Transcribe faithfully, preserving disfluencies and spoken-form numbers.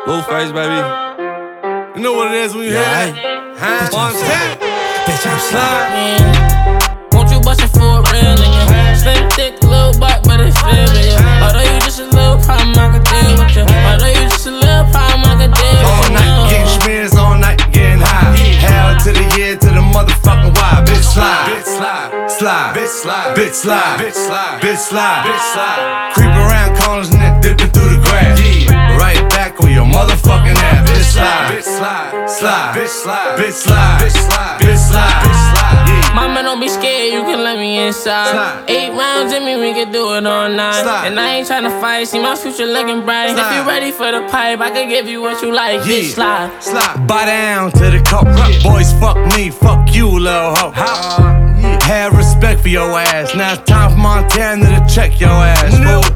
Blueface, baby. You know what it is when you yeah, hear that? Huh? Bitch, I'm sliding. Yeah. Won't you bust it for a real nigga? Slim, thick, little butt, but it's feeling ya. Although you just a little problem, I can deal with you. Although you just a little problem, I can deal with you. All night getting smears, all night getting high. Hell to the year, to the motherfucking why. Bitch slide, bitch slide, slide, bitch slide, bitch slide, bitch slide, bitch slide, bitch slide. Creep around corners and then dipping through the grass. Right back on your motherfucking ass. Bitch slide, bitch slide, slide, bitch slide, bitch slide, bitch slide, bitch slide, bitch slide. Yeah. Mama, don't be scared, you can let me inside. Slide. Eight rounds in me, we can do it all night. Slide. And I ain't tryna fight, see my future looking bright. Slide. If you ready for the pipe, I can give you what you like. Yeah. Bitch, slide. Slide. Buy down to the cup. Boys, fuck me, fuck you, lil' hoe. Uh, yeah. Have respect for your ass. Now it's time for Montana to check your ass. Fool.